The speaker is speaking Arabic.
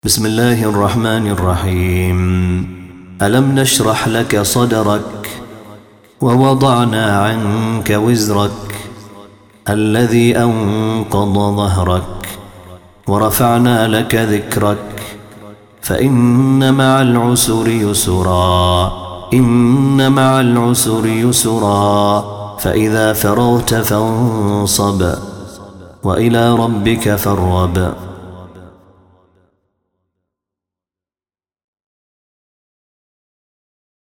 بسم الله الرحمن الرحيم. ألم نشرح لك صدرك ووضعنا عنك وزرك الذي أنقض ظهرك ورفعنا لك ذكرك فإن مع العسر يسرا إن مع العسر يسرا فإذا فرغت فانصب وإلى ربك فارغب.